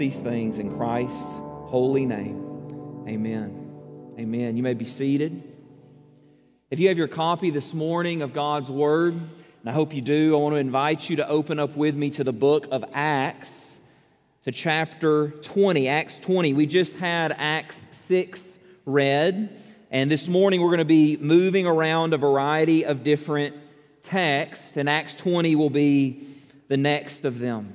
These things in Christ's holy name. Amen. Amen. You may be seated. If you have your copy this morning of God's Word, and I hope you do, I want to invite you to open up with me to the book of Acts, to chapter 20, Acts 20. We just had Acts 6 read, and this morning we're going to be moving around a variety of different texts, and Acts 20 will be the next of them.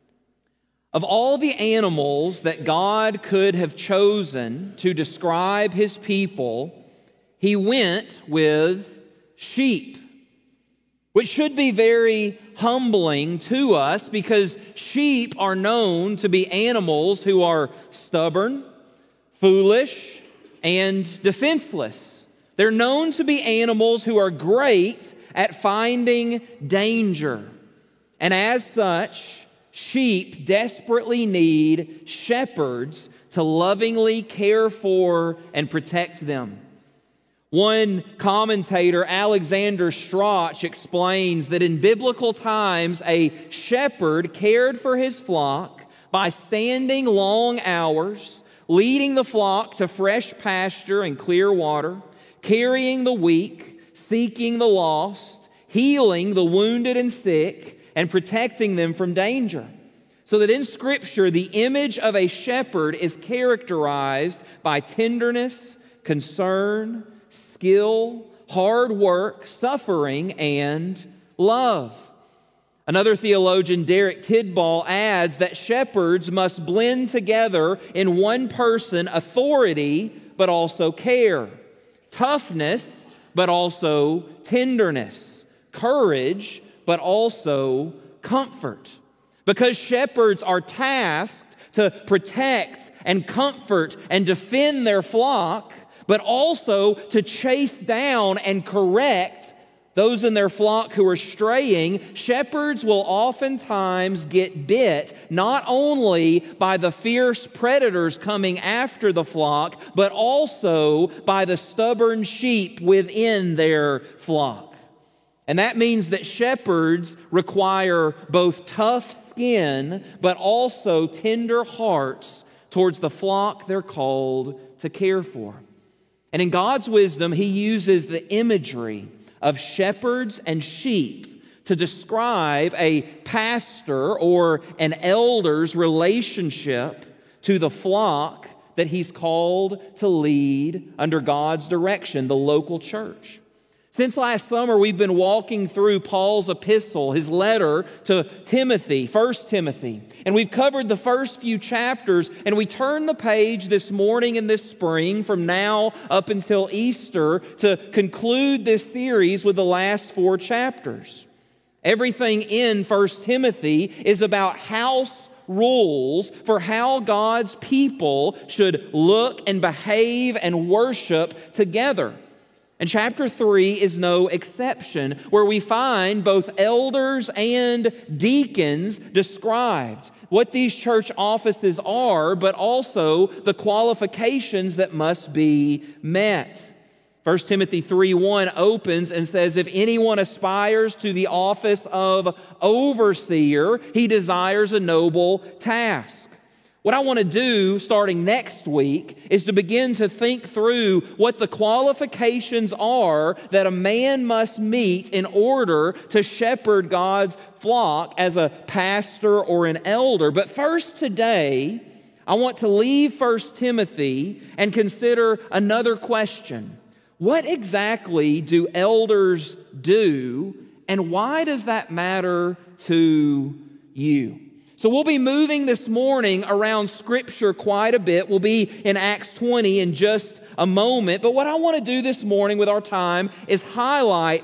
Of all the animals that God could have chosen to describe His people, He went with sheep, which should be very humbling to us because sheep are known to be animals who are stubborn, foolish, and defenseless. They're known to be animals who are great at finding danger. And as such, sheep desperately need shepherds to lovingly care for and protect them. One commentator, Alexander Strauch, explains that in biblical times, a shepherd cared for his flock by standing long hours, leading the flock to fresh pasture and clear water, carrying the weak, seeking the lost, healing the wounded and sick, and protecting them from danger. So that in Scripture, the image of a shepherd is characterized by tenderness, concern, skill, hard work, suffering, and love. Another theologian, Derek Tidball, adds that shepherds must blend together in one person authority, but also care, toughness, but also tenderness, courage, but also comfort. Because shepherds are tasked to protect and comfort and defend their flock, but also to chase down and correct those in their flock who are straying, shepherds will oftentimes get bit not only by the fierce predators coming after the flock, but also by the stubborn sheep within their flock. And that means that shepherds require both tough skin, but also tender hearts towards the flock they're called to care for. And in God's wisdom, He uses the imagery of shepherds and sheep to describe a pastor or an elder's relationship to the flock that he's called to lead under God's direction, the local church. Since last summer, we've been walking through Paul's epistle, his letter to Timothy, 1 Timothy. And we've covered the first few chapters, and we turn the page this morning and this spring from now up until Easter to conclude this series with the last 4 chapters. Everything in 1 Timothy is about house rules for how God's people should look and behave and worship together. And chapter 3 is no exception, where we find both elders and deacons described, what these church offices are, but also the qualifications that must be met. 1 Timothy 3:1 opens and says, if anyone aspires to the office of overseer, he desires a noble task. What I want to do starting next week is to begin to think through what the qualifications are that a man must meet in order to shepherd God's flock as a pastor or an elder. But first today, I want to leave 1 Timothy and consider another question. What exactly do elders do, and why does that matter to you? So we'll be moving this morning around Scripture quite a bit. We'll be in Acts 20 in just a moment. But what I want to do this morning with our time is highlight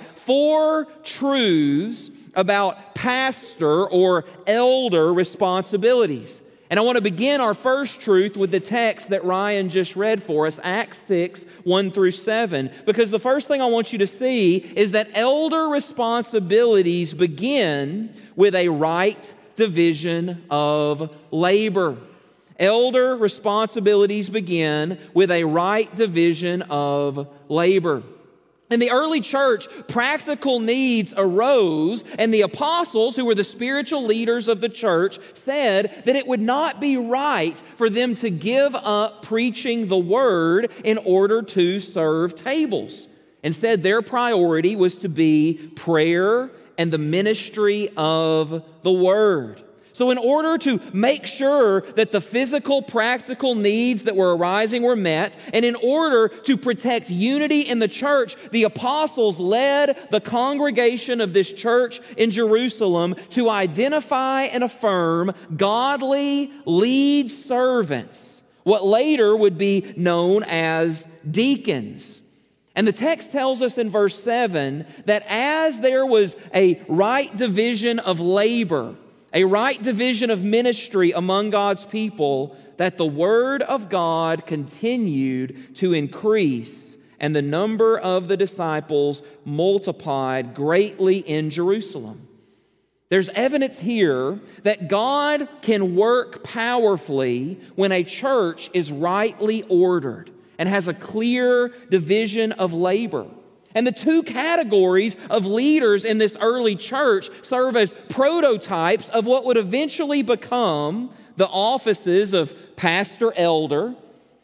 4 truths about pastor or elder responsibilities. And I want to begin our first truth with the text that Ryan just read for us, Acts 6, 1 through 7. Because the first thing I want you to see is that elder responsibilities begin with a right division of labor. Elder responsibilities begin with a right division of labor. In the early church, practical needs arose, and the apostles, who were the spiritual leaders of the church, said that it would not be right for them to give up preaching the word in order to serve tables. Instead, their priority was to be prayer and the ministry of the word. So in order to make sure that the physical, practical needs that were arising were met, and in order to protect unity in the church, the apostles led the congregation of this church in Jerusalem to identify and affirm godly lead servants, what later would be known as deacons. And the text tells us in verse 7 that as there was a right division of labor, a right division of ministry among God's people, that the word of God continued to increase, and the number of the disciples multiplied greatly in Jerusalem. There's evidence here that God can work powerfully when a church is rightly ordered and has a clear division of labor. And the two categories of leaders in this early church serve as prototypes of what would eventually become the offices of pastor elder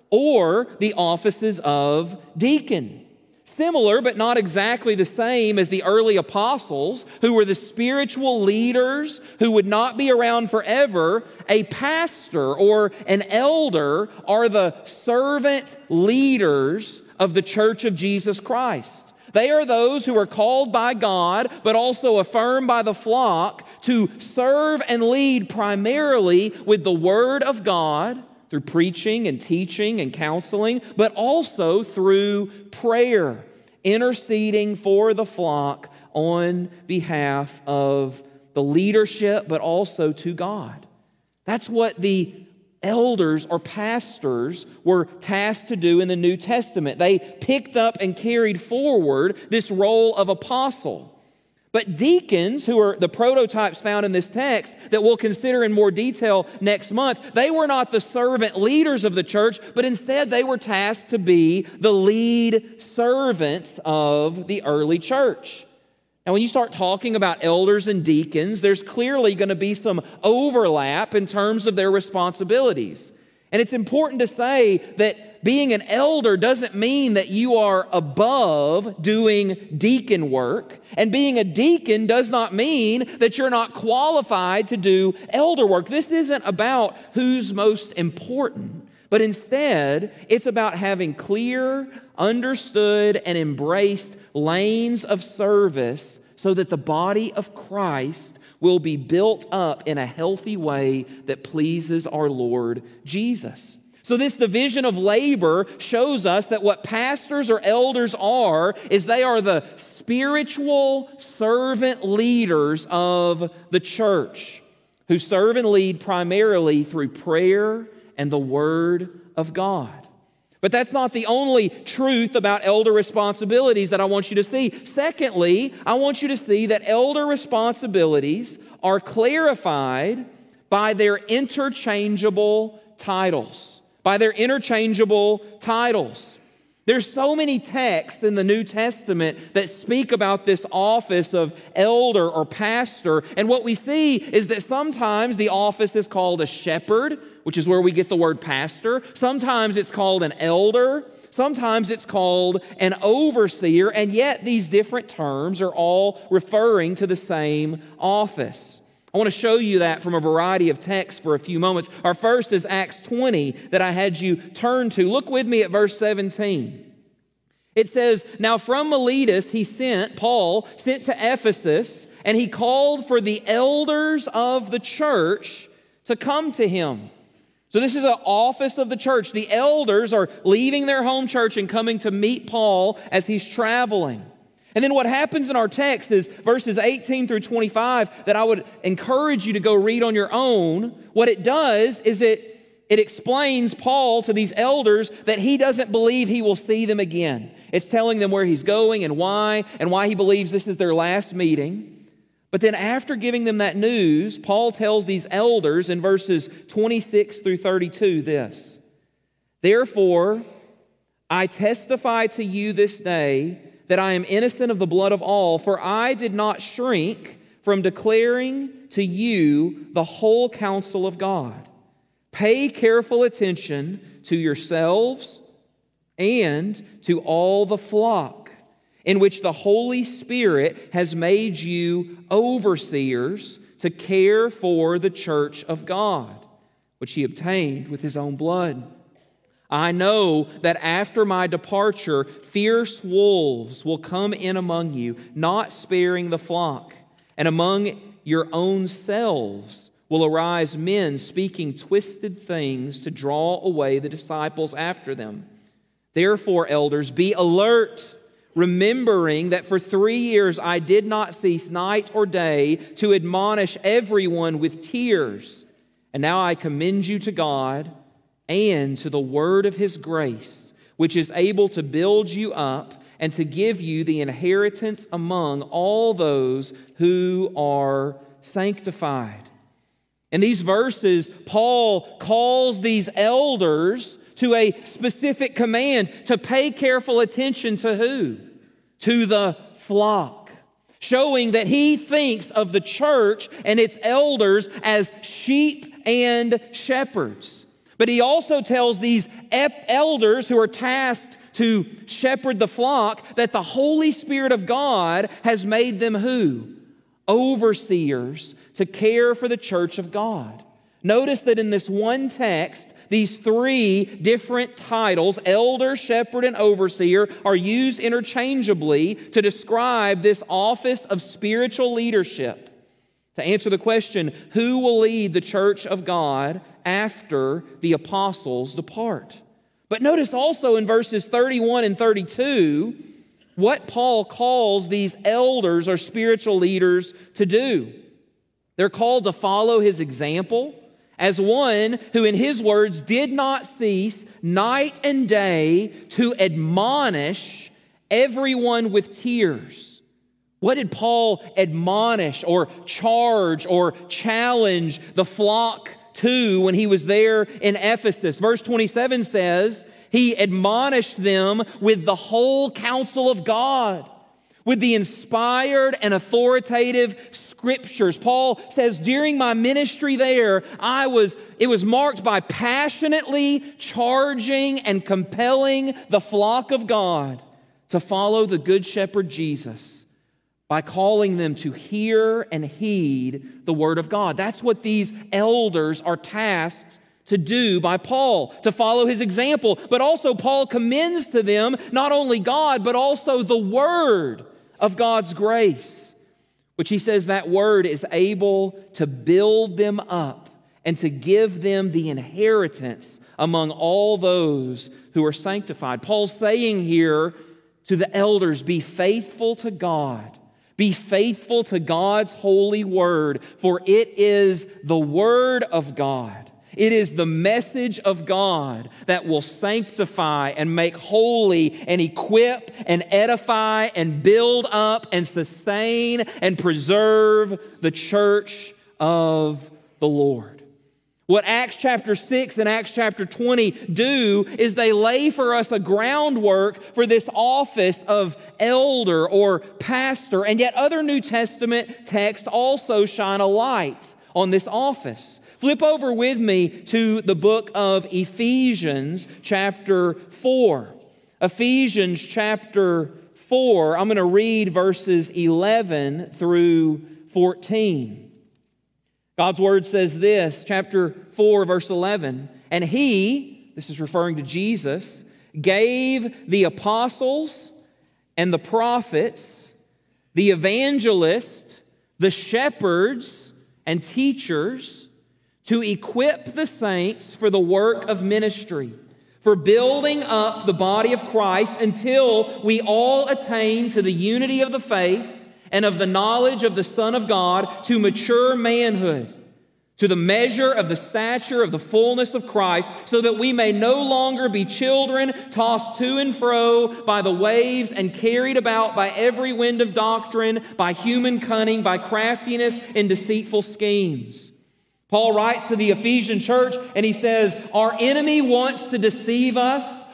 or the offices of deacon. Similar, but not exactly the same as the early apostles, who were the spiritual leaders who would not be around forever, a pastor or an elder are the servant leaders of the church of Jesus Christ. They are those who are called by God, but also affirmed by the flock to serve and lead primarily with the Word of God through preaching and teaching and counseling, but also through prayer, interceding for the flock on behalf of the leadership, but also to God. That's what the elders or pastors were tasked to do in the New Testament. They picked up and carried forward this role of apostle. But deacons, who are the prototypes found in this text that we'll consider in more detail next month, they were not the servant leaders of the church, but instead they were tasked to be the lead servants of the early church. Now, when you start talking about elders and deacons, there's clearly going to be some overlap in terms of their responsibilities. And it's important to say that being an elder doesn't mean that you are above doing deacon work. And being a deacon does not mean that you're not qualified to do elder work. This isn't about who's most important, but instead it's about having clear, understood, and embraced lanes of service so that the body of Christ will be built up in a healthy way that pleases our Lord Jesus. So this division of labor shows us that what pastors or elders are is they are the spiritual servant leaders of the church who serve and lead primarily through prayer and the Word of God. But that's not the only truth about elder responsibilities that I want you to see. Secondly, I want you to see that elder responsibilities are clarified by their interchangeable titles. By their interchangeable titles. There's so many texts in the New Testament that speak about this office of elder or pastor. And what we see is that sometimes the office is called a shepherd, which is where we get the word pastor. Sometimes it's called an elder. Sometimes it's called an overseer. And yet these different terms are all referring to the same office. I want to show you that from a variety of texts for a few moments. Our first is Acts 20 that I had you turn to. Look with me at verse 17. It says, "Now from Miletus Paul sent to Ephesus, and he called for the elders of the church to come to him." So this is an office of the church. The elders are leaving their home church and coming to meet Paul as he's traveling. And then what happens in our text is verses 18 through 25 that I would encourage you to go read on your own. What it does is it explains Paul to these elders that he doesn't believe he will see them again. It's telling them where he's going and why he believes this is their last meeting. But then after giving them that news, Paul tells these elders in verses 26 through 32 this: "Therefore, I testify to you this day that I am innocent of the blood of all, for I did not shrink from declaring to you the whole counsel of God. Pay careful attention to yourselves and to all the flock, in which the Holy Spirit has made you overseers to care for the church of God, which he obtained with his own blood. I know that after my departure, fierce wolves will come in among you, not sparing the flock. And among your own selves will arise men speaking twisted things to draw away the disciples after them. Therefore, elders, be alert, remembering that for 3 years I did not cease night or day to admonish everyone with tears. And now I commend you to God and to the word of his grace, which is able to build you up and to give you the inheritance among all those who are sanctified. In these verses, Paul calls these elders to a specific command to pay careful attention to who? To the flock, showing that he thinks of the church and its elders as sheep and shepherds. But he also tells these elders who are tasked to shepherd the flock that the Holy Spirit of God has made them who? Overseers to care for the church of God. Notice that in this one text, these three different titles, elder, shepherd, and overseer, are used interchangeably to describe this office of spiritual leadership. To answer the question, who will lead the church of God after the apostles depart? But notice also in verses 31 and 32 what Paul calls these elders or spiritual leaders to do. They're called to follow his example as one who, in his words, did not cease night and day to admonish everyone with tears. What did Paul admonish or charge or challenge the flock to when he was there in Ephesus? Verse 27 says, he admonished them with the whole counsel of God, with the inspired and authoritative Scriptures. Paul says, during my ministry there, it was marked by passionately charging and compelling the flock of God to follow the Good Shepherd Jesus by calling them to hear and heed the Word of God. That's what these elders are tasked to do by Paul, to follow his example. But also Paul commends to them not only God, but also the Word of God's grace, which he says that Word is able to build them up and to give them the inheritance among all those who are sanctified. Paul's saying here to the elders, be faithful to God. Be faithful to God's holy Word, for it is the Word of God. It is the message of God that will sanctify and make holy and equip and edify and build up and sustain and preserve the church of the Lord. What Acts chapter 6 and Acts chapter 20 do is they lay for us a groundwork for this office of elder or pastor, and yet other New Testament texts also shine a light on this office. Flip over with me to the book of Ephesians chapter 4. Ephesians chapter 4, I'm going to read verses 11 through 14. God's Word says this, chapter 4, verse 11, and he, this is referring to Jesus, gave the apostles and the prophets, the evangelists, the shepherds and teachers to equip the saints for the work of ministry, for building up the body of Christ until we all attain to the unity of the faith and of the knowledge of the Son of God, to mature manhood, to the measure of the stature of the fullness of Christ, so that we may no longer be children tossed to and fro by the waves and carried about by every wind of doctrine, by human cunning, by craftiness and deceitful schemes. Paul writes to the Ephesian church and he says, our enemy wants to deceive us.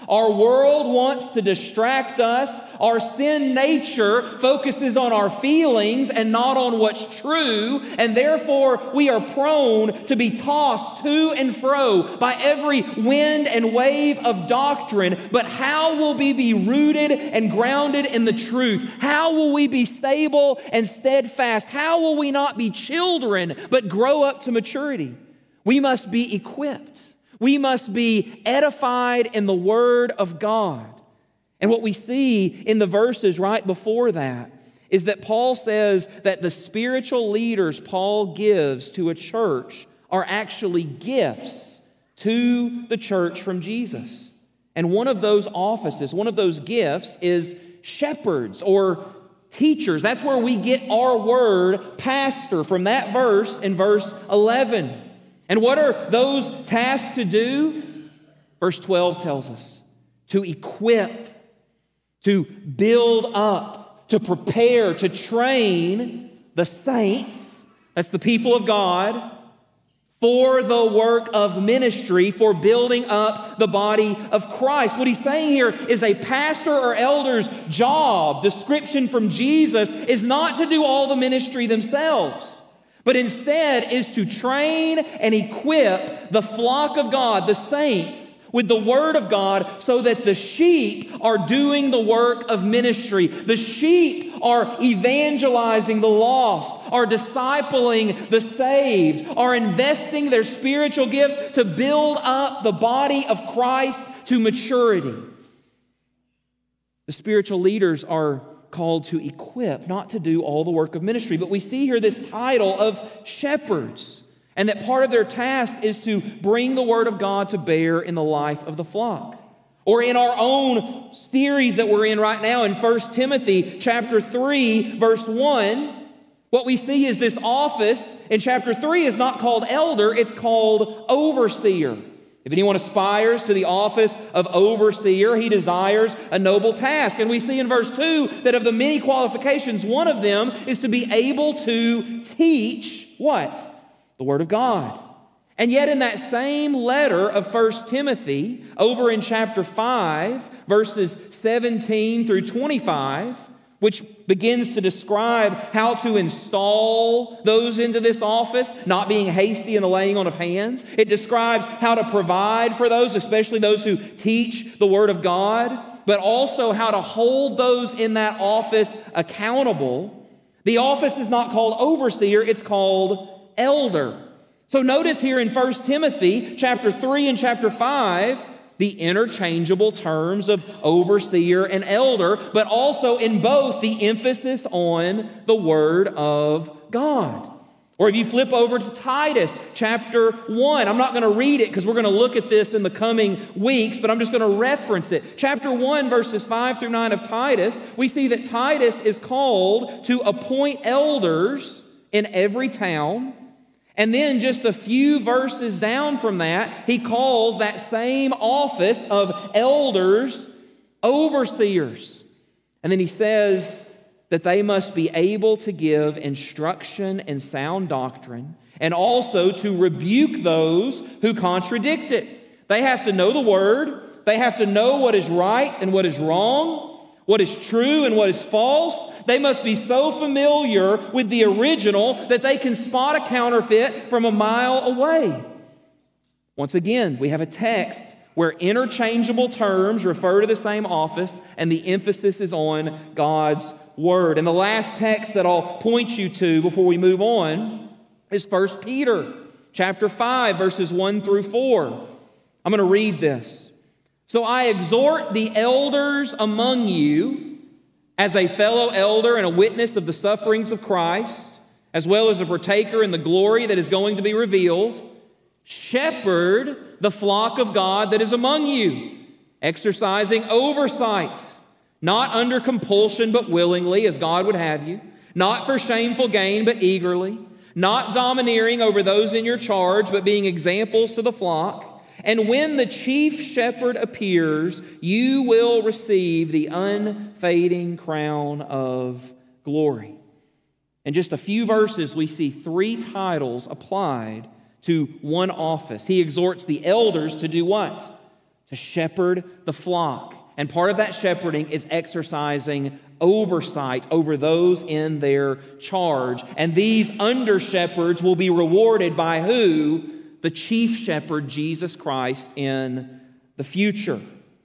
Our world wants to distract us. Our sin nature focuses on our feelings and not on what's true, and therefore we are prone to be tossed to and fro by every wind and wave of doctrine. But how will we be rooted and grounded in the truth? How will we be stable and steadfast? How will we not be children but grow up to maturity? We must be equipped. We must be edified in the Word of God. And what we see in the verses right before that is that Paul says that the spiritual leaders Paul gives to a church are actually gifts to the church from Jesus. And one of those offices, one of those gifts is shepherds or teachers. That's where we get our word pastor from that verse in verse 11. And what are those tasked to do? Verse 12 tells us to equip, to build up, to prepare, to train the saints, that's the people of God, for the work of ministry, for building up the body of Christ. What he's saying here is a pastor or elder's job, description from Jesus, is not to do all the ministry themselves, but instead is to train and equip the flock of God, the saints, with the Word of God so that the sheep are doing the work of ministry. The sheep are evangelizing the lost, are discipling the saved, are investing their spiritual gifts to build up the body of Christ to maturity. The spiritual leaders are called to equip, not to do all the work of ministry. But we see here this title of shepherds, and that part of their task is to bring the Word of God to bear in the life of the flock. Or in our own series that we're in right now in 1 Timothy chapter 3, verse 1, what we see is this office in chapter 3 is not called elder, it's called overseer. If anyone aspires to the office of overseer, he desires a noble task. And we see in verse 2 that of the many qualifications, one of them is to be able to teach what? The Word of God. And yet in that same letter of 1 Timothy, over in chapter 5, verses 17 through 25, which begins to describe how to install those into this office, not being hasty in the laying on of hands. It describes how to provide for those, especially those who teach the Word of God, but also how to hold those in that office accountable. The office is not called overseer, it's called elder. So notice here in 1 Timothy chapter 3 and chapter 5, the interchangeable terms of overseer and elder, but also in both the emphasis on the Word of God. Or if you flip over to Titus chapter 1, I'm not going to read it because we're going to look at this in the coming weeks, but I'm just going to reference it. Chapter 1, verses 5 through 9 of Titus, we see that Titus is called to appoint elders in every town. And then just a few verses down from that, he calls that same office of elders overseers. And then he says that they must be able to give instruction and sound doctrine, and also to rebuke those who contradict it. They have to know the Word. They have to know what is right and what is wrong, what is true and what is false. They must be so familiar with the original that they can spot a counterfeit from a mile away. Once again, we have a text where interchangeable terms refer to the same office and the emphasis is on God's Word. And the last text that I'll point you to before we move on is 1 Peter chapter 5, verses 1 through 4. I'm going to read this. So I exhort the elders among you, as a fellow elder and a witness of the sufferings of Christ, as well as a partaker in the glory that is going to be revealed, shepherd the flock of God that is among you, exercising oversight, not under compulsion but willingly, as God would have you, not for shameful gain but eagerly, not domineering over those in your charge but being examples to the flock. And when the chief shepherd appears, you will receive the unfading crown of glory. In just a few verses, we see three titles applied to one office. He exhorts the elders to do what? to shepherd the flock. And part of that shepherding is exercising oversight over those in their charge. And these under-shepherds will be rewarded by who? The chief shepherd, Jesus Christ, in the future.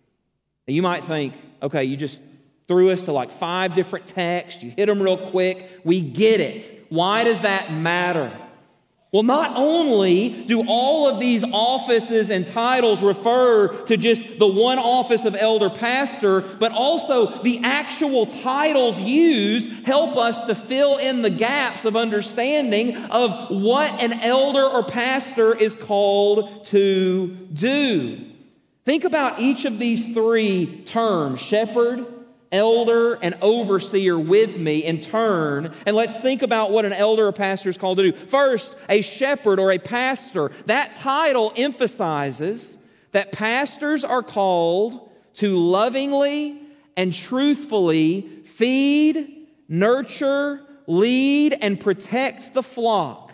Now you might think, okay, you just threw us to like 5 different texts. You hit them real quick. We get it. Why does that matter? Well, not only do all of these offices and titles refer to just the one office of elder pastor, but also the actual titles used help us to fill in the gaps of understanding of what an elder or pastor is called to do. Think about each of these 3 terms, shepherd, elder, and overseer, with me in turn, and let's think about what an elder or pastor is called to do. First, a shepherd or a pastor. That title emphasizes that pastors are called to lovingly and truthfully feed, nurture, lead, and protect the flock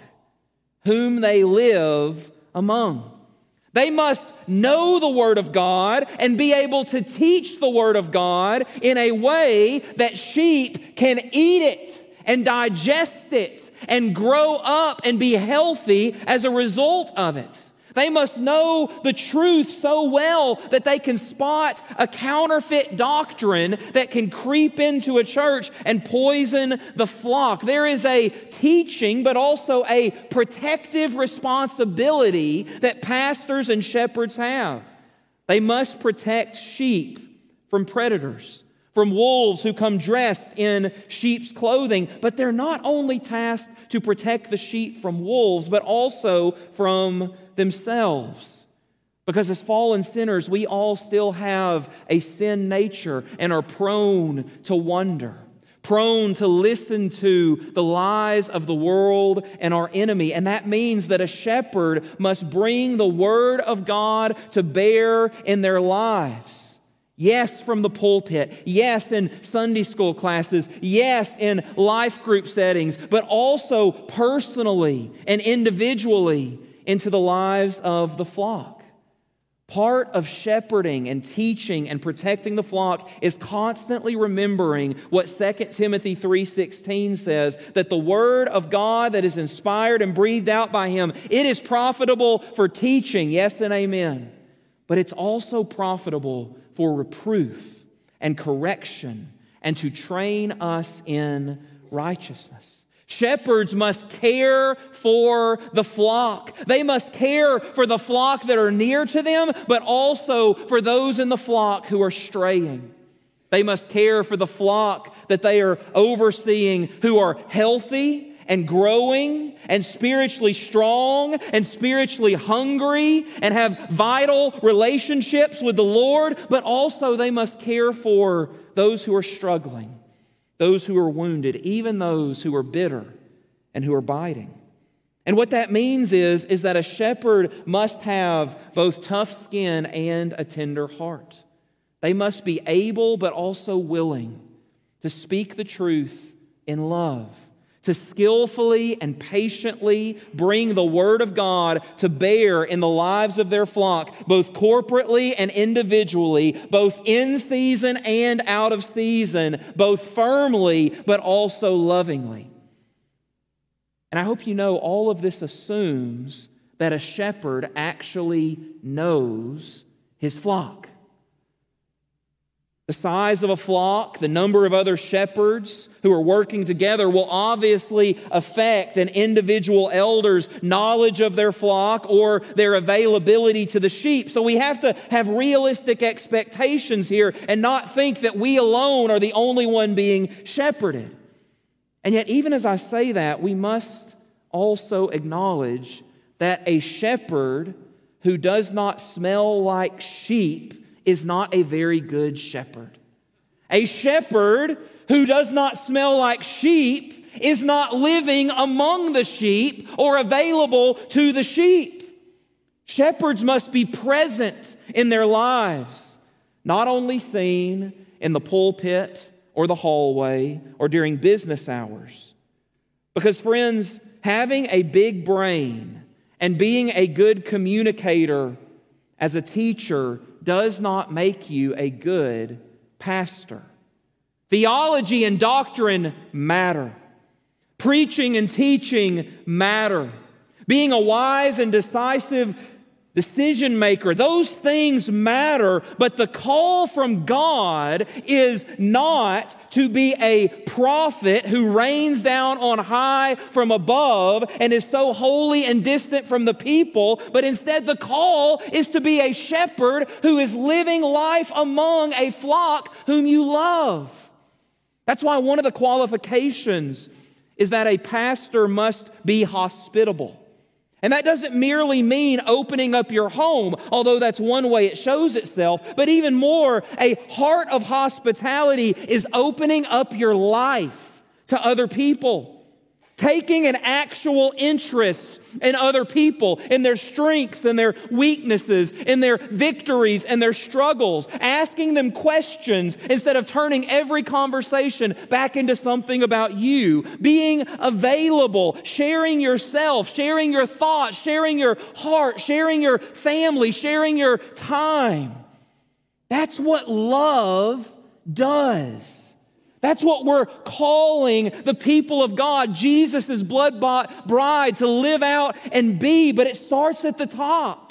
whom they live among. They must know the Word of God and be able to teach the Word of God in a way that sheep can eat it and digest it and grow up and be healthy as a result of it. They must know the truth so well that they can spot a counterfeit doctrine that can creep into a church and poison the flock. There is a teaching, but also a protective responsibility that pastors and shepherds have. They must protect sheep from predators, from wolves who come dressed in sheep's clothing. But they're not only tasked to protect the sheep from wolves, but also from themselves. Because as fallen sinners, we all still have a sin nature and are prone to wonder, prone to listen to the lies of the world and our enemy. And that means that a shepherd must bring the Word of God to bear in their lives. Yes, from the pulpit. Yes, in Sunday school classes. Yes, in life group settings, but also personally and individually into the lives of the flock. Part of shepherding and teaching and protecting the flock is constantly remembering what 2 Timothy 3:16 says, that the Word of God that is inspired and breathed out by Him, it is profitable for teaching, yes and amen, but it's also profitable for reproof and correction and to train us in righteousness. Shepherds must care for the flock. They must care for the flock that are near to them, but also for those in the flock who are straying. They must care for the flock that they are overseeing who are healthy and growing and spiritually strong and spiritually hungry and have vital relationships with the Lord, but also they must care for those who are struggling, those who are wounded, even those who are bitter and who are biting. And what that means is that a shepherd must have both tough skin and a tender heart. They must be able but also willing to speak the truth in love, to skillfully and patiently bring the Word of God to bear in the lives of their flock, both corporately and individually, both in season and out of season, both firmly but also lovingly. And I hope you know all of this assumes that a shepherd actually knows his flock. The size of a flock, the number of other shepherds who are working together will obviously affect an individual elder's knowledge of their flock or their availability to the sheep. So we have to have realistic expectations here and not think that we alone are the only one being shepherded. And yet, even as I say that, we must also acknowledge that a shepherd who does not smell like sheep is not a very good shepherd. A shepherd who does not smell like sheep is not living among the sheep or available to the sheep. Shepherds must be present in their lives, not only seen in the pulpit or the hallway or during business hours. Because, friends, having a big brain and being a good communicator as a teacher does not make you a good pastor. Theology and doctrine matter. Preaching and teaching matter. Being a wise and decisive decision maker, those things matter, but the call from God is not to be a prophet who rains down on high from above and is so holy and distant from the people, but instead the call is to be a shepherd who is living life among a flock whom you love. That's why one of the qualifications is that a pastor must be hospitable. And that doesn't merely mean opening up your home, although that's one way it shows itself, but even more, a heart of hospitality is opening up your life to other people. Taking an actual interest in other people, in their strengths and their weaknesses, in their victories and their struggles. Asking them questions instead of turning every conversation back into something about you. Being available, sharing yourself, sharing your thoughts, sharing your heart, sharing your family, sharing your time. That's what love does. That's what we're calling the people of God, Jesus' blood-bought bride, to live out and be, but it starts at the top.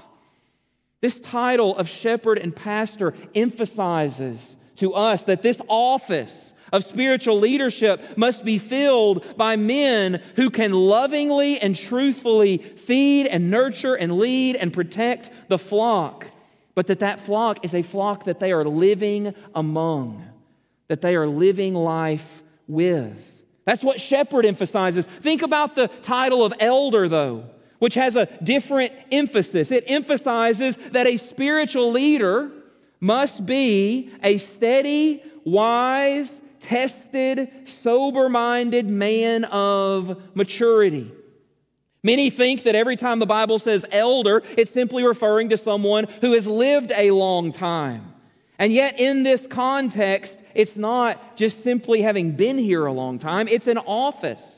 This title of shepherd and pastor emphasizes to us that this office of spiritual leadership must be filled by men who can lovingly and truthfully feed and nurture and lead and protect the flock, but that flock is a flock that they are living among, that they are living life with. That's what shepherd emphasizes. Think about the title of elder, though, which has a different emphasis. It emphasizes that a spiritual leader must be a steady, wise, tested, sober-minded man of maturity. Many think that every time the Bible says elder, it's simply referring to someone who has lived a long time. And yet in this context, it's not just simply having been here a long time, it's an office.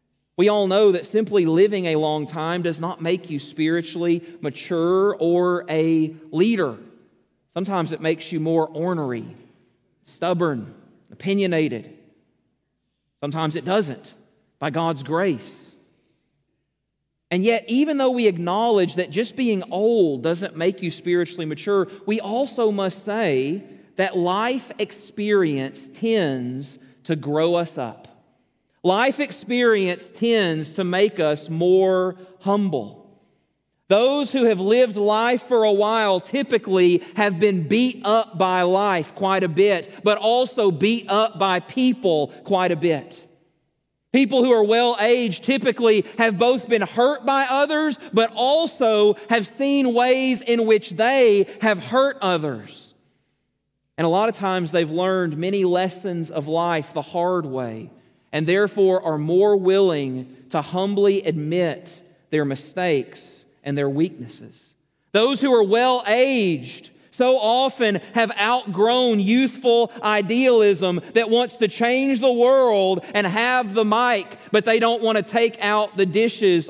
We all know that simply living a long time does not make you spiritually mature or a leader. Sometimes it makes you more ornery, stubborn, opinionated. Sometimes it doesn't, by God's grace. And yet, even though we acknowledge that just being old doesn't make you spiritually mature, we also must say that life experience tends to grow us up. Life experience tends to make us more humble. Those who have lived life for a while typically have been beat up by life quite a bit, but also beat up by people quite a bit. People who are well-aged typically have both been hurt by others, but also have seen ways in which they have hurt others. And a lot of times they've learned many lessons of life the hard way, and therefore are more willing to humbly admit their mistakes and their weaknesses. Those who are well-aged so often have outgrown youthful idealism that wants to change the world and have the mic, but they don't want to take out the dishes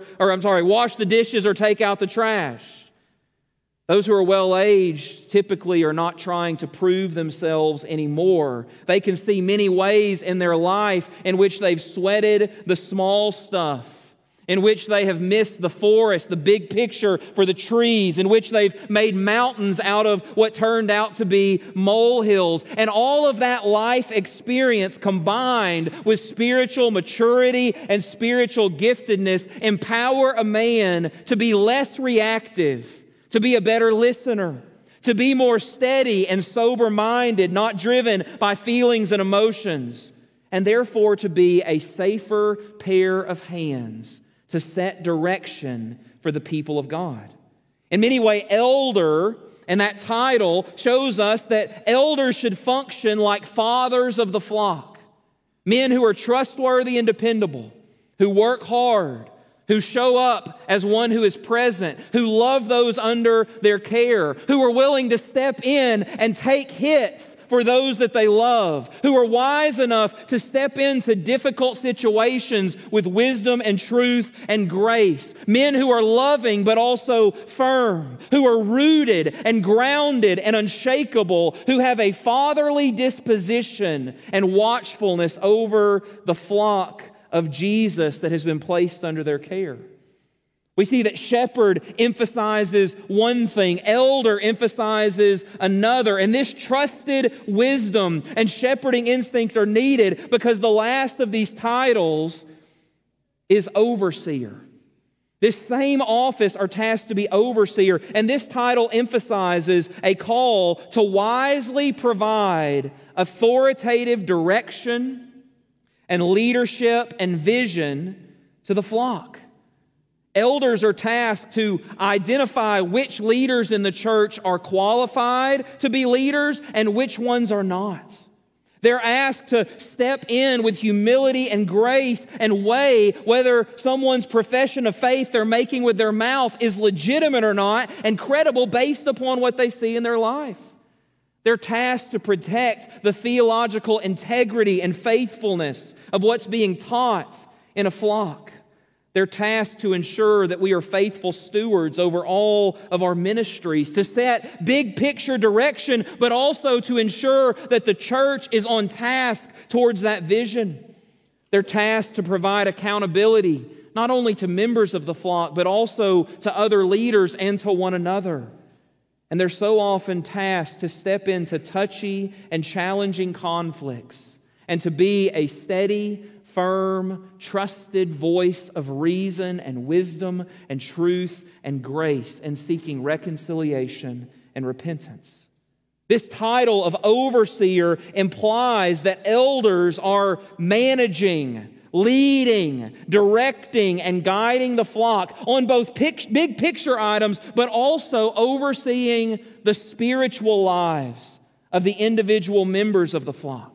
wash the dishes or take out the trash. Those who are well-aged typically are not trying to prove themselves anymore. They can see many ways in their life in which they've sweated the small stuff, in which they have missed the forest, the big picture for the trees, in which they've made mountains out of what turned out to be molehills. And all of that life experience combined with spiritual maturity and spiritual giftedness empower a man to be less reactive, to be a better listener, to be more steady and sober-minded, not driven by feelings and emotions, and therefore to be a safer pair of hands to set direction for the people of God. In many ways, elder, and that title shows us that elders should function like fathers of the flock. Men who are trustworthy and dependable, who work hard, who show up as one who is present, who love those under their care, who are willing to step in and take hits for those that they love, who are wise enough to step into difficult situations with wisdom and truth and grace. Men who are loving but also firm, who are rooted and grounded and unshakable, who have a fatherly disposition and watchfulness over the flock of Jesus that has been placed under their care. We see that shepherd emphasizes one thing, elder emphasizes another, and this trusted wisdom and shepherding instinct are needed because the last of these titles is overseer. This same office are tasked to be overseer, and this title emphasizes a call to wisely provide authoritative direction and leadership and vision to the flock. Elders are tasked to identify which leaders in the church are qualified to be leaders and which ones are not. They're asked to step in with humility and grace and weigh whether someone's profession of faith they're making with their mouth is legitimate or not and credible based upon what they see in their life. They're tasked to protect the theological integrity and faithfulness of what's being taught in a flock. They're tasked to ensure that we are faithful stewards over all of our ministries, to set big picture direction, but also to ensure that the church is on task towards that vision. They're tasked to provide accountability, not only to members of the flock, but also to other leaders and to one another. And they're so often tasked to step into touchy and challenging conflicts and to be a steady, firm, trusted voice of reason and wisdom and truth and grace in seeking reconciliation and repentance. This title of overseer implies that elders are managing, leading, directing, and guiding the flock on both big picture items, but also overseeing the spiritual lives of the individual members of the flock.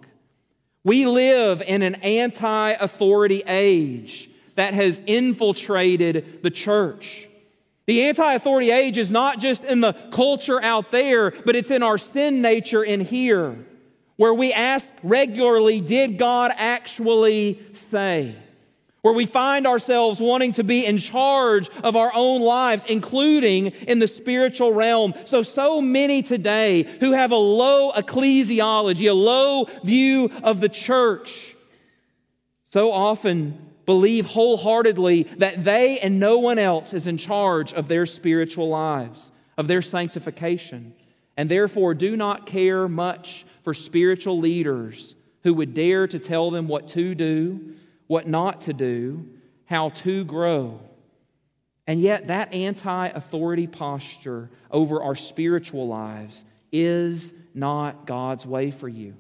We live in an anti-authority age that has infiltrated the church. The anti-authority age is not just in the culture out there, but it's in our sin nature in here, where we ask regularly, did God actually say? Where we find ourselves wanting to be in charge of our own lives, including in the spiritual realm. So many today who have a low ecclesiology, a low view of the church, so often believe wholeheartedly that they and no one else is in charge of their spiritual lives, of their sanctification, and therefore do not care much for spiritual leaders who would dare to tell them what to do, what not to do, how to grow. And yet that anti-authority posture over our spiritual lives is not God's way for you.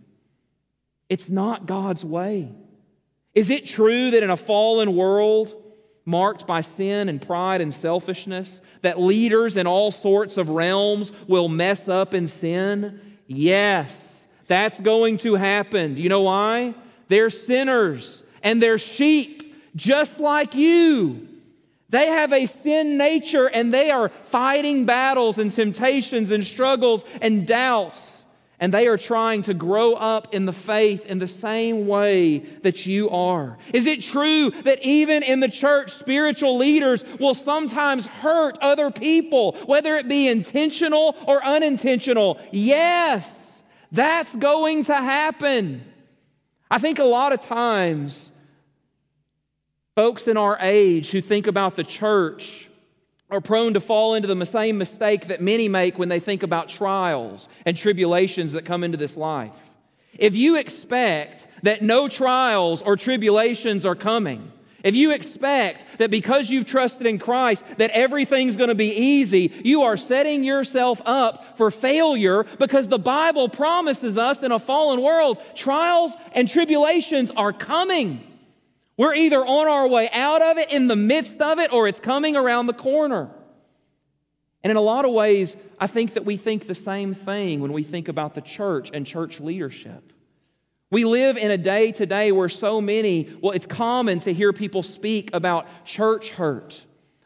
It's not God's way. Is it true that in a fallen world marked by sin and pride and selfishness, that leaders in all sorts of realms will mess up in sin? Yes, that's going to happen. Do you know why? They're sinners. And they're sheep, just like you. They have a sin nature and they are fighting battles and temptations and struggles and doubts. And they are trying to grow up in the faith in the same way that you are. Is it true that even in the church, spiritual leaders will sometimes hurt other people, whether it be intentional or unintentional? Yes, that's going to happen. I think a lot of times, folks in our age who think about the church are prone to fall into the same mistake that many make when they think about trials and tribulations that come into this life. If you expect that no trials or tribulations are coming, if you expect that because you've trusted in Christ that everything's going to be easy, you are setting yourself up for failure, because the Bible promises us in a fallen world, trials and tribulations are coming. We're either on our way out of it, in the midst of it, or it's coming around the corner. And in a lot of ways, I think that we think the same thing when we think about the church and church leadership. We live in a day today where it's common to hear people speak about church hurt,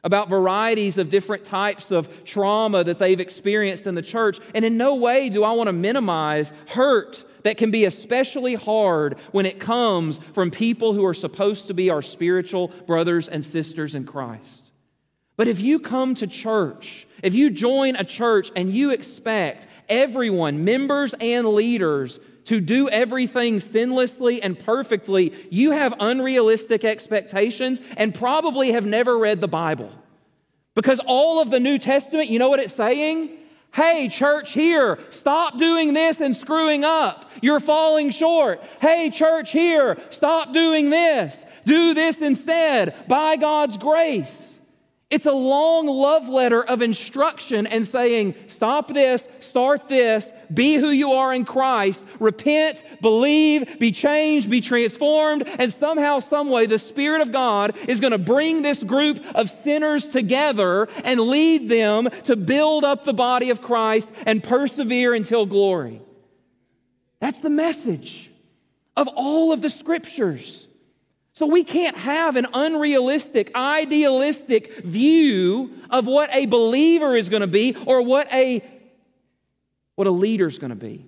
about varieties of different types of trauma that they've experienced in the church. And in no way do I want to minimize hurt that can be especially hard when it comes from people who are supposed to be our spiritual brothers and sisters in Christ. But if you come to church, if you join a church and you expect everyone, members and leaders, to do everything sinlessly and perfectly, you have unrealistic expectations and probably have never read the Bible. Because all of the New Testament, you know what it's saying? Hey, church here, stop doing this and screwing up. You're falling short. Hey, church here, stop doing this. Do this instead, by God's grace. It's a long love letter of instruction and saying, stop this, start this, be who you are in Christ, repent, believe, be changed, be transformed, and somehow, some way, the Spirit of God is going to bring this group of sinners together and lead them to build up the body of Christ and persevere until glory. That's the message of all of the Scriptures. So we can't have an unrealistic, idealistic view of what a believer is going to be or what a leader is going to be.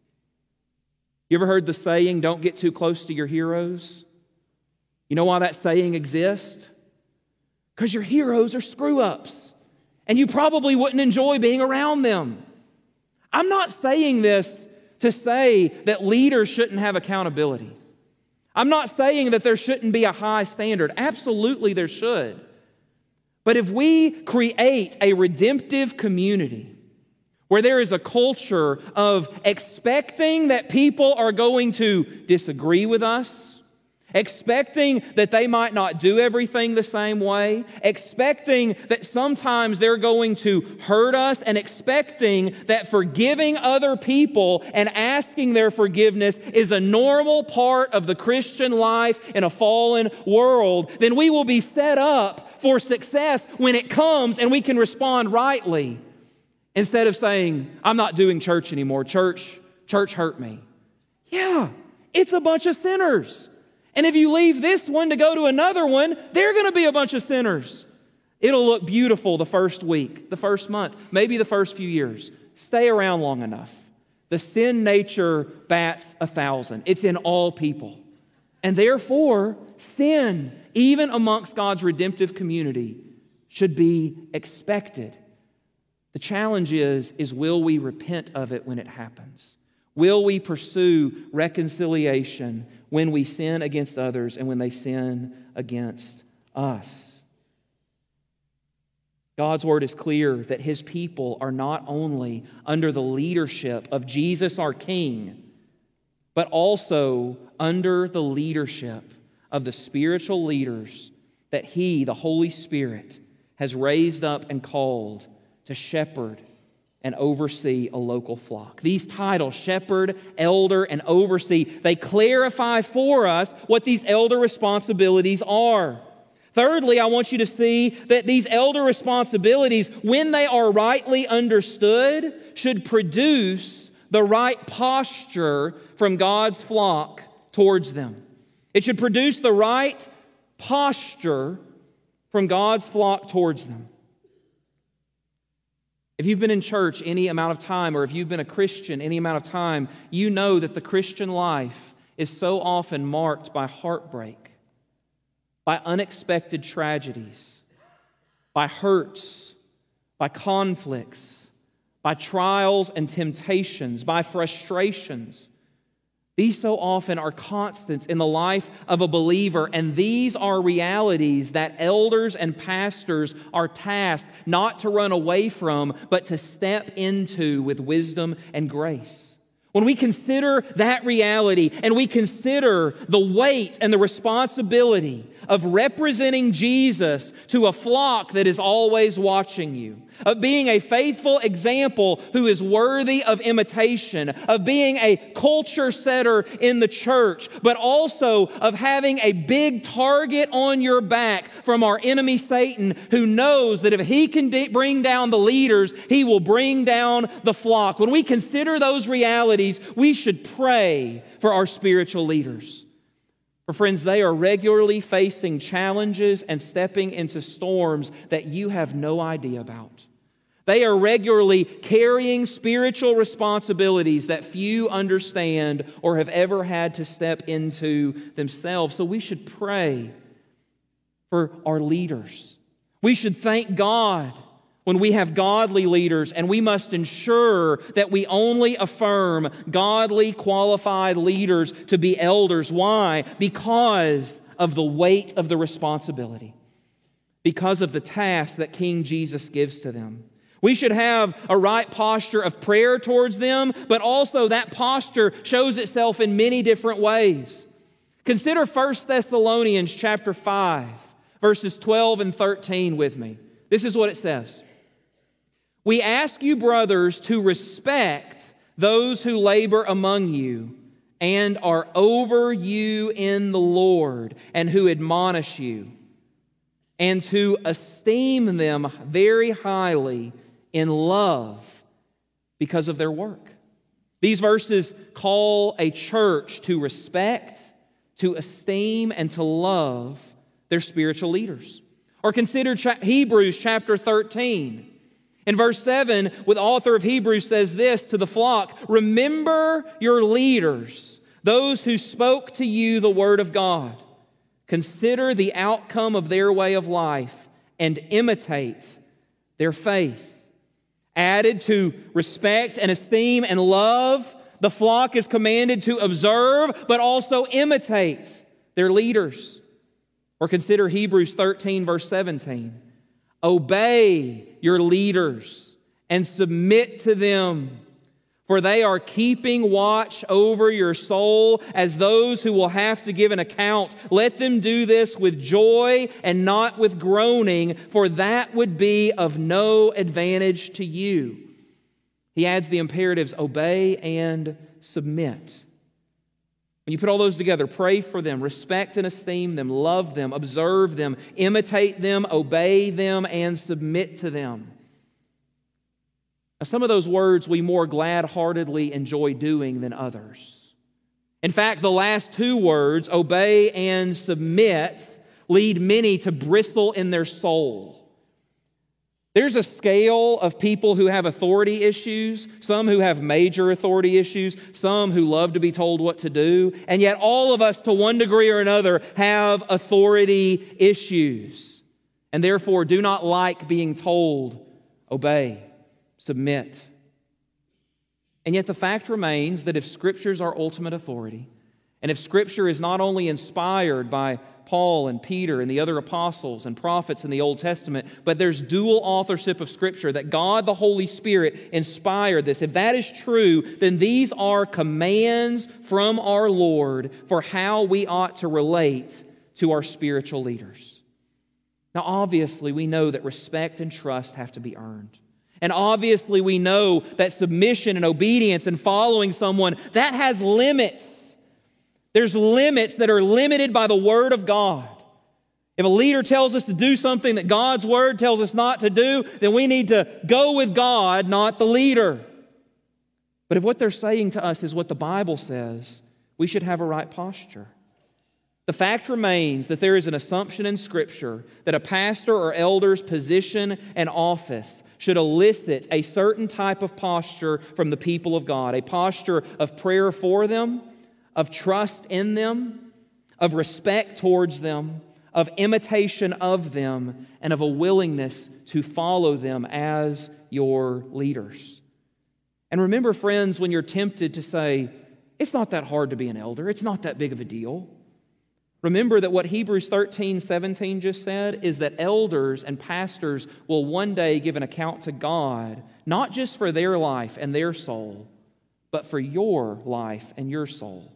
You ever heard the saying, don't get too close to your heroes? You know why that saying exists? Because your heroes are screw-ups, and you probably wouldn't enjoy being around them. I'm not saying this to say that leaders shouldn't have accountability. I'm not saying that there shouldn't be a high standard. Absolutely there should. But if we create a redemptive community where there is a culture of expecting that people are going to disagree with us, expecting that they might not do everything the same way, expecting that sometimes they're going to hurt us, and expecting that forgiving other people and asking their forgiveness is a normal part of the Christian life in a fallen world, then we will be set up for success when it comes and we can respond rightly. Instead of saying, I'm not doing church anymore. Church hurt me. Yeah, it's a bunch of sinners. And if you leave this one to go to another one, they're going to be a bunch of sinners. It'll look beautiful the first week, the first month, maybe the first few years. Stay around long enough. The sin nature bats 1,000. It's in all people. And therefore, sin, even amongst God's redemptive community, should be expected. The challenge is will we repent of it when it happens? Will we pursue reconciliation when we sin against others and when they sin against us? God's word is clear that His people are not only under the leadership of Jesus our King, but also under the leadership of the spiritual leaders that He, the Holy Spirit, has raised up and called to shepherd and oversee a local flock. These titles, shepherd, elder, and oversee, they clarify for us what these elder responsibilities are. Thirdly, I want you to see that these elder responsibilities, when they are rightly understood, should produce the right posture from God's flock towards them. It should produce the right posture from God's flock towards them. If you've been in church any amount of time, or if you've been a Christian any amount of time, you know that the Christian life is so often marked by heartbreak, by unexpected tragedies, by hurts, by conflicts, by trials and temptations, by frustrations. These so often are constants in the life of a believer, and these are realities that elders and pastors are tasked not to run away from, but to step into with wisdom and grace. When we consider that reality and we consider the weight and the responsibility of representing Jesus to a flock that is always watching you, of being a faithful example who is worthy of imitation, of being a culture setter in the church, but also of having a big target on your back from our enemy Satan, who knows that if he can bring down the leaders, he will bring down the flock. When we consider those realities, we should pray for our spiritual leaders. For friends, they are regularly facing challenges and stepping into storms that you have no idea about. They are regularly carrying spiritual responsibilities that few understand or have ever had to step into themselves. So we should pray for our leaders. We should thank God when we have godly leaders, and we must ensure that we only affirm godly, qualified leaders to be elders. Why? Because of the weight of the responsibility, because of the task that King Jesus gives to them. We should have a right posture of prayer towards them, but also that posture shows itself in many different ways. Consider 1 Thessalonians chapter 5, verses 12 and 13 with me. This is what it says. We ask you, brothers, to respect those who labor among you and are over you in the Lord and who admonish you, and to esteem them very highly in love because of their work. These verses call a church to respect, to esteem, and to love their spiritual leaders. Or consider Hebrews chapter 13. In verse 7, the author of Hebrews says this to the flock, remember your leaders, those who spoke to you the word of God. Consider the outcome of their way of life and imitate their faith. Added to respect and esteem and love, the flock is commanded to observe, but also imitate their leaders. Or consider Hebrews 13, verse 17. Obey your leaders and submit to them, for they are keeping watch over your soul as those who will have to give an account. Let them do this with joy and not with groaning, for that would be of no advantage to you. He adds the imperatives, obey and submit. When you put all those together, pray for them, respect and esteem them, love them, observe them, imitate them, obey them, and submit to them. Now, some of those words we more glad-heartedly enjoy doing than others. In fact, the last two words, obey and submit, lead many to bristle in their soul. There's a scale of people who have authority issues, some who have major authority issues, some who love to be told what to do, and yet all of us, to one degree or another, have authority issues, and therefore do not like being told, obey, submit. And yet the fact remains that if Scriptures are ultimate authority, and if Scripture is not only inspired by Paul and Peter and the other apostles and prophets in the Old Testament, but there's dual authorship of Scripture, that God the Holy Spirit inspired this. If that is true, then these are commands from our Lord for how we ought to relate to our spiritual leaders. Now, obviously, we know that respect and trust have to be earned. And obviously, we know that submission and obedience and following someone, that has limits. There's limits that are limited by the Word of God. If a leader tells us to do something that God's Word tells us not to do, then we need to go with God, not the leader. But if what they're saying to us is what the Bible says, we should have a right posture. The fact remains that there is an assumption in Scripture that a pastor or elder's position and office should elicit a certain type of posture from the people of God, a posture of prayer for them, of trust in them, of respect towards them, of imitation of them, and of a willingness to follow them as your leaders. And remember, friends, when you're tempted to say, it's not that hard to be an elder, it's not that big of a deal, remember that what Hebrews 13:17 just said is that elders and pastors will one day give an account to God, not just for their life and their soul, but for your life and your soul.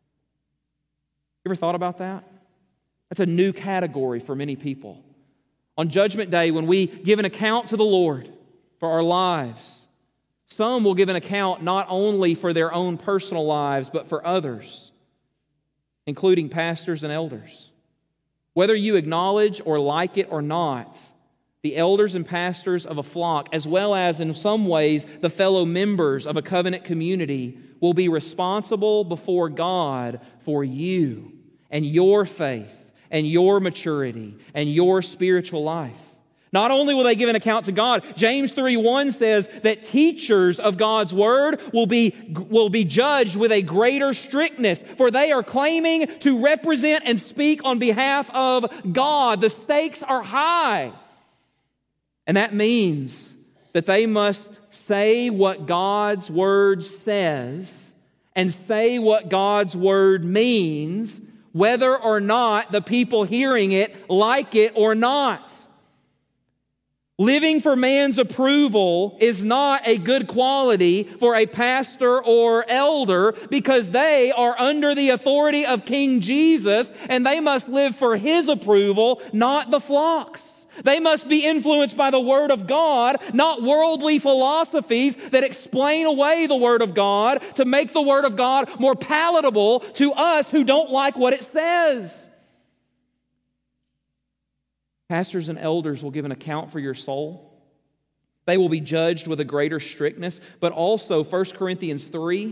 You ever thought about that? That's a new category for many people. On Judgment Day, when we give an account to the Lord for our lives, some will give an account not only for their own personal lives, but for others, including pastors and elders. Whether you acknowledge or like it or not, the elders and pastors of a flock, as well as in some ways the fellow members of a covenant community, will be responsible before God for you and your faith and your maturity and your spiritual life. Not only will they give an account to God, James 3:1 says that teachers of God's word will be judged with a greater strictness, for they are claiming to represent and speak on behalf of God. The stakes are high. And that means that they must say what God's word says and say what God's word means, whether or not the people hearing it like it or not. Living for man's approval is not a good quality for a pastor or elder, because they are under the authority of King Jesus and they must live for His approval, not the flock's. They must be influenced by the Word of God, not worldly philosophies that explain away the Word of God to make the Word of God more palatable to us who don't like what it says. Pastors and elders will give an account for your soul. They will be judged with a greater strictness, but also 1 Corinthians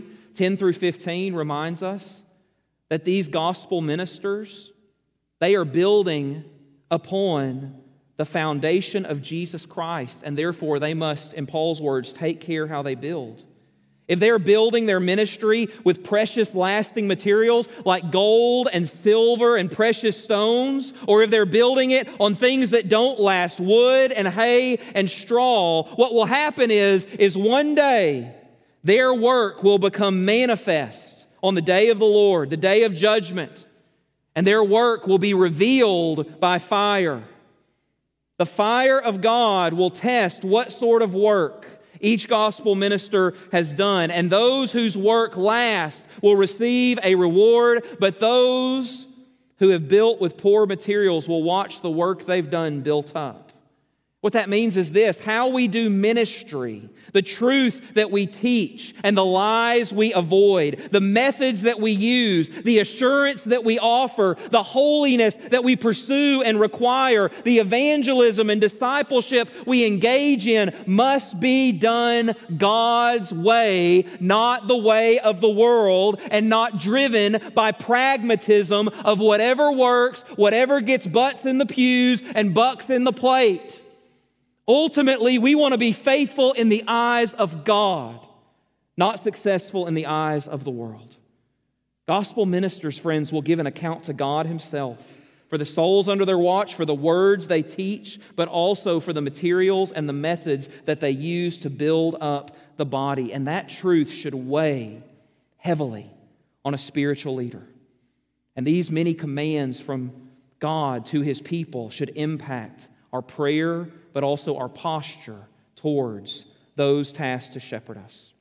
3:10-15 reminds us that these gospel ministers, they are building upon the foundation of Jesus Christ, and therefore they must, in Paul's words, take care how they build. If they're building their ministry with precious lasting materials like gold and silver and precious stones, or if they're building it on things that don't last, wood and hay and straw, what will happen is one day their work will become manifest on the day of the Lord, the day of judgment, and their work will be revealed by fire. The fire of God will test what sort of work each gospel minister has done, and those whose work lasts will receive a reward, but those who have built with poor materials will watch the work they've done built up. What that means is this: how we do ministry, the truth that we teach and the lies we avoid, the methods that we use, the assurance that we offer, the holiness that we pursue and require, the evangelism and discipleship we engage in must be done God's way, not the way of the world, and not driven by pragmatism of whatever works, whatever gets butts in the pews and bucks in the plate. Ultimately, we want to be faithful in the eyes of God, not successful in the eyes of the world. Gospel ministers, friends, will give an account to God Himself for the souls under their watch, for the words they teach, but also for the materials and the methods that they use to build up the body. And that truth should weigh heavily on a spiritual leader. And these many commands from God to His people should impact our prayer, but also our posture towards those tasked to shepherd us.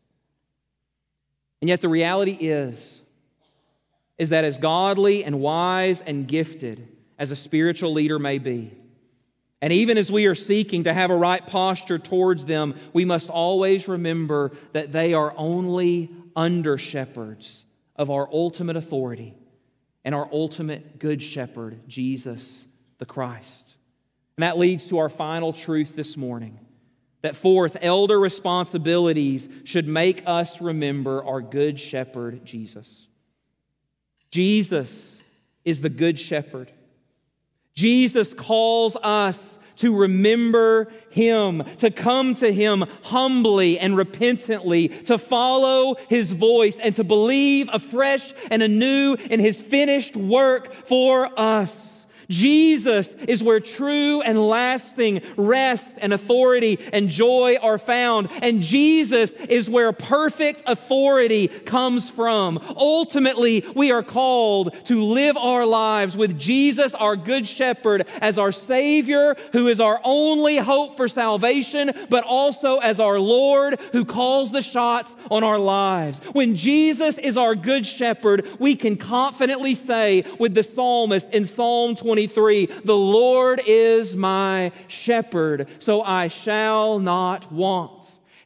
And yet the reality is that as godly and wise and gifted as a spiritual leader may be, and even as we are seeking to have a right posture towards them, we must always remember that they are only under-shepherds of our ultimate authority and our ultimate good shepherd, Jesus the Christ. And that leads to our final truth this morning, that fourth, elder responsibilities should make us remember our good shepherd, Jesus. Jesus is the good shepherd. Jesus calls us to remember Him, to come to Him humbly and repentantly, to follow His voice and to believe afresh and anew in His finished work for us. Jesus is where true and lasting rest and authority and joy are found. And Jesus is where perfect authority comes from. Ultimately, we are called to live our lives with Jesus, our Good Shepherd, as our Savior, who is our only hope for salvation, but also as our Lord, who calls the shots on our lives. When Jesus is our Good Shepherd, we can confidently say with the psalmist in Psalm 23, the Lord is my shepherd, so I shall not want.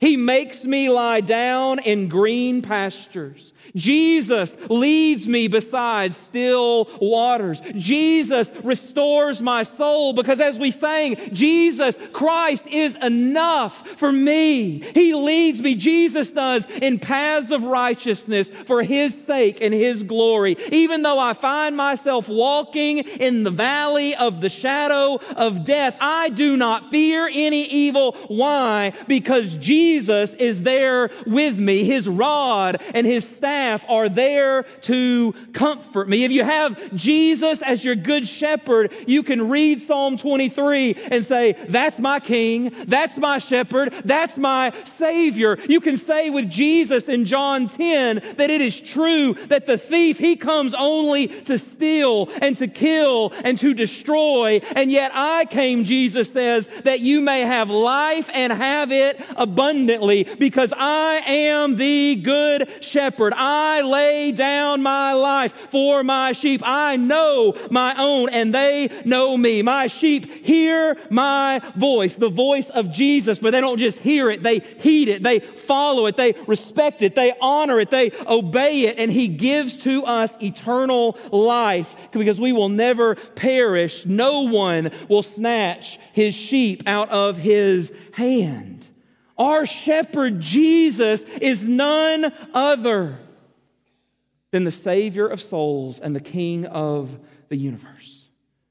He makes me lie down in green pastures. Jesus leads me beside still waters. Jesus restores my soul because as we sang, Jesus Christ is enough for me. He leads me, Jesus does, in paths of righteousness for His sake and His glory. Even though I find myself walking in the valley of the shadow of death, I do not fear any evil. Why? Because Jesus is there with me. His rod and His staff are there to comfort me. If you have Jesus as your good shepherd, you can read Psalm 23 and say, that's my king, that's my shepherd, that's my Savior. You can say with Jesus in John 10 that it is true that the thief, he comes only to steal and to kill and to destroy. And yet I came, Jesus says, that you may have life and have it abundantly, because I am the good shepherd. I lay down my life for my sheep. I know my own and they know me. My sheep hear my voice, the voice of Jesus, but they don't just hear it, they heed it, they follow it, they respect it, they honor it, they obey it, and He gives to us eternal life because we will never perish. No one will snatch His sheep out of His hand. Our shepherd Jesus is none other than the Savior of souls and the King of the universe.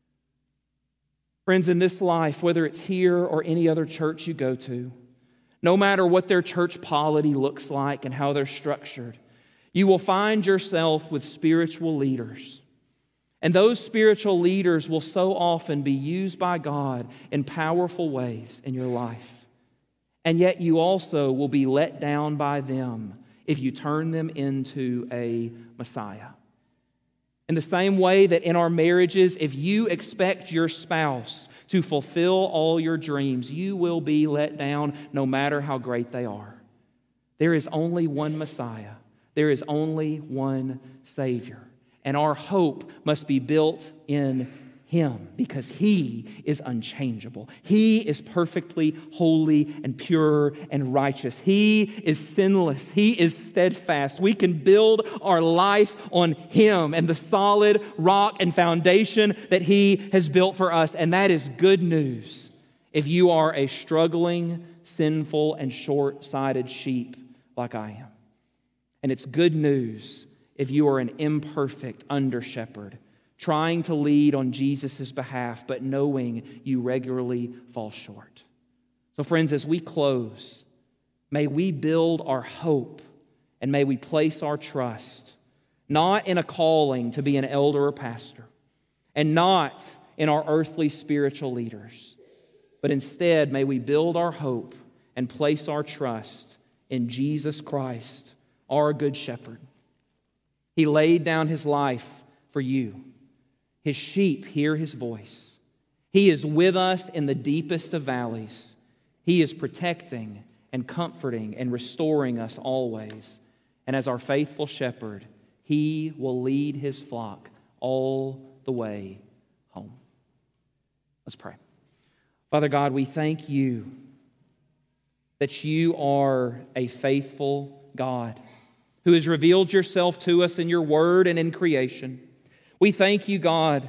Friends, in this life, whether it's here or any other church you go to, no matter what their church polity looks like and how they're structured, you will find yourself with spiritual leaders. And those spiritual leaders will so often be used by God in powerful ways in your life. And yet you also will be let down by them if you turn them into a Messiah. In the same way that in our marriages, if you expect your spouse to fulfill all your dreams, you will be let down no matter how great they are. There is only one Messiah. There is only one Savior. And our hope must be built in Him because He is unchangeable. He is perfectly holy and pure and righteous. He is sinless. He is steadfast. We can build our life on Him and the solid rock and foundation that He has built for us. And that is good news if you are a struggling, sinful, and short-sighted sheep like I am. And it's good news if you are an imperfect under-shepherd trying to lead on Jesus' behalf, but knowing you regularly fall short. So friends, as we close, may we build our hope and may we place our trust not in a calling to be an elder or pastor and not in our earthly spiritual leaders, but instead may we build our hope and place our trust in Jesus Christ, our good shepherd. He laid down His life for you. His sheep hear His voice. He is with us in the deepest of valleys. He is protecting and comforting and restoring us always. And as our faithful shepherd, He will lead His flock all the way home. Let's pray. Father God, we thank You that You are a faithful God who has revealed Yourself to us in Your word and in creation. We thank You, God,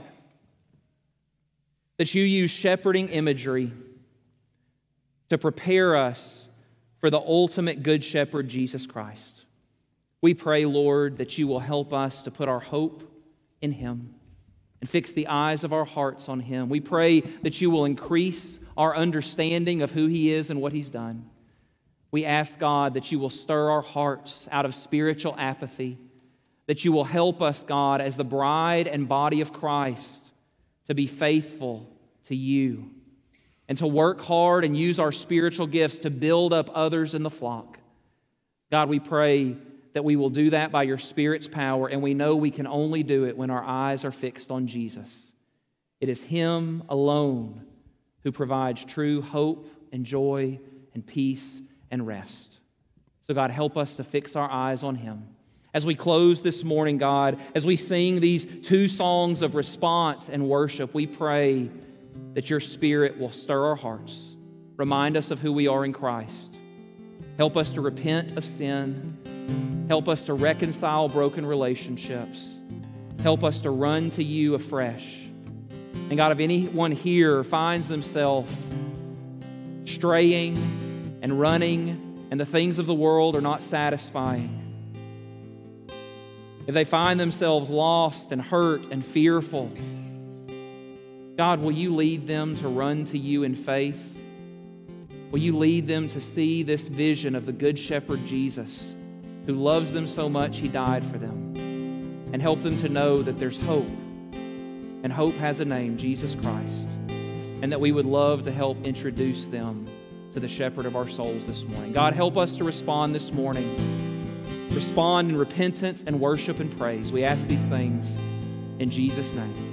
that You use shepherding imagery to prepare us for the ultimate good shepherd, Jesus Christ. We pray, Lord, that You will help us to put our hope in Him and fix the eyes of our hearts on Him. We pray that You will increase our understanding of who He is and what He's done. We ask, God, that You will stir our hearts out of spiritual apathy, that You will help us, God, as the bride and body of Christ, to be faithful to You and to work hard and use our spiritual gifts to build up others in the flock. God, we pray that we will do that by Your Spirit's power, and we know we can only do it when our eyes are fixed on Jesus. It is Him alone who provides true hope and joy and peace and rest. So God, help us to fix our eyes on Him. As we close this morning, God, as we sing these two songs of response and worship, we pray that Your Spirit will stir our hearts, remind us of who we are in Christ. Help us to repent of sin. Help us to reconcile broken relationships. Help us to run to you afresh. And God, if anyone here finds themselves straying and running and the things of the world are not satisfying, if they find themselves lost and hurt and fearful, God, will you lead them to run to you in faith? Will you lead them to see this vision of the Good Shepherd Jesus, who loves them so much he died for them, and help them to know that there's hope, and hope has a name, Jesus Christ, and that we would love to help introduce them to the shepherd of our souls this morning. God, help us to respond this morning. Respond in repentance and worship and praise. We ask these things in Jesus' name.